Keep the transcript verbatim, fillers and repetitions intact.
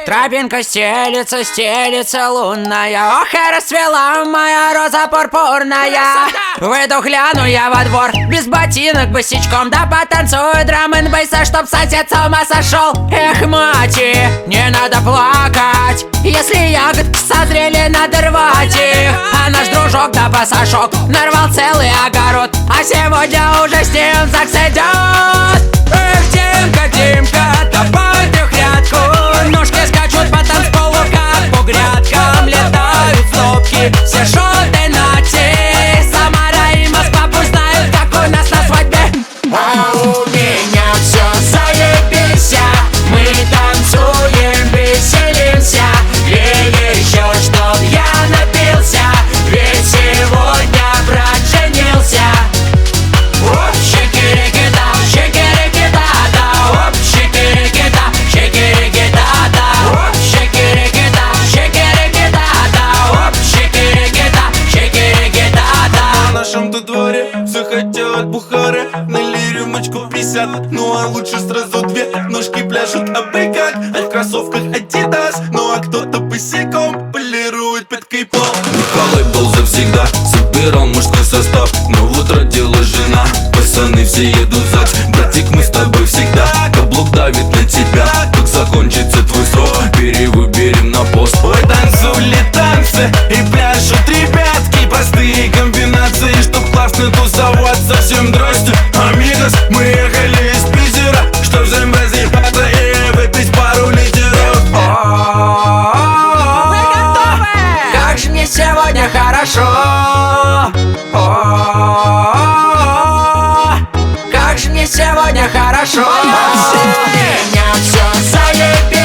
Тропинка стелится, стелится лунная. Ох, и расцвела моя роза пурпурная. Выйду, гляну я во двор, без ботинок, босичком. Да потанцую драм-н-бейса, чтоб сосед с ума сошел. Эх, мати, не надо плакать, если ягодки созрели, надо рвать их. А наш дружок да пасашок нарвал целый огород, а сегодня уже с ним в ЗАГС идет. Эх, Димка, Димка, давай трехрядку. Ножки скачут по танцполу, как по грядкам. Летают стопки, все шоты нати. Самара и Москва пусть знают, как у нас на свадьбе. А у меня все заебись, мы танцуем, веселимся. И еще чтоб я напился, ведь сегодня брат женился. Оп, шикирики-да, шикирики-да-да. Оп, шикирики-да, шикирики-да-да. Оп, шикирики-да, шикирики-да-да. Оп, шикирики-да, шикирики-да-да. В нашем-то дворе все хотят бухары. Налей рюмочку пятьдесят, ну а лучше сразу две. Ножки пляшут абы как, а в кроссовках Adidas. Ну а кто-то босиком полирует пяткой пол. Михалай был завсегда, собирал мужской состав. Но вот родилась жена, пацаны все едут в ЗАГС. Братик, мы с тобой всегда, каблук давит на тебя. Как закончится твой срок, перевыберем на пост. Ой, танцули танцы и пляшут ребятки. Простые комбинации, чтоб классно тусоваться. Всем здрасте, амигос. Мы ехали из Питера, чтоб всем разъебаться и выпить пару литеров. Вы готовы? Как же мне сегодня хорошо. О, как же мне сегодня хорошо. У меня все заебись.